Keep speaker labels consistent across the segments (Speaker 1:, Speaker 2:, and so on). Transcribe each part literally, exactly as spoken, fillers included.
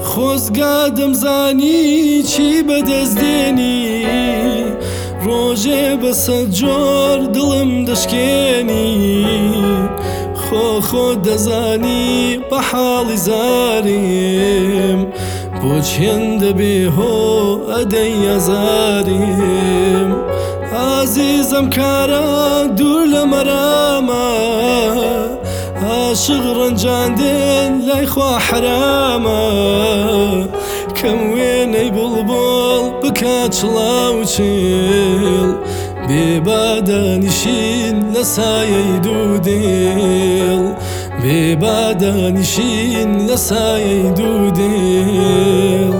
Speaker 1: خۆزگا دەمزانی چی بەدەستدێنی ڕۆژێ بە سەد جۆر دڵم دەشکێنی خۆ خۆ دەزانی بە حاڵی زاریم بۆ چێن دەبێ هۆ ئەدەی ئەزاریم عەزیزەم کارە دوور لە مەرامە عاشق ڕەنجاندێن لای خوا حرامە کەم وێنەی بڵبڵ بکات چڵاو چێڵ بێبادانیشین لە سایەی دوو دێڵ بێبادانیشین لە سایەی دوو دێڵ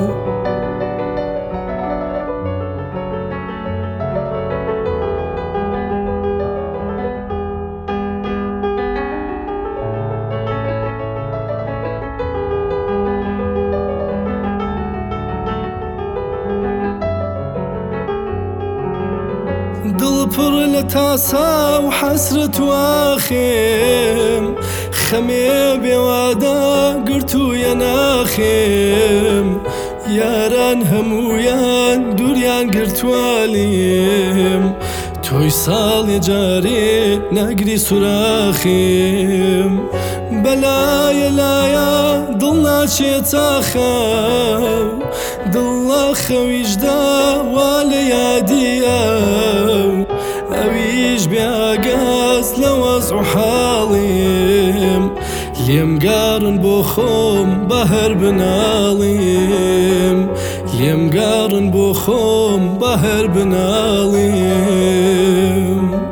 Speaker 1: دڵ پڕ لە تاسا و حەسرەت و ئاخێم خەمێ بێوادە گرتوویە ناخێم یاران هەموویان دووریان گرتووالێم تۆی ساڵی جارێ ناگری سوراخێم بەلایە لایە دڵ ناچێت تاخەو دڵ لە خەویشدا وا لە یادیە ئەویش بێئاگاز لە وەزع و حاڵیم لێم گارن بۆ خۆم بە هەر بناڵیم لێم گارن بۆ خۆم بە هەر بناڵیم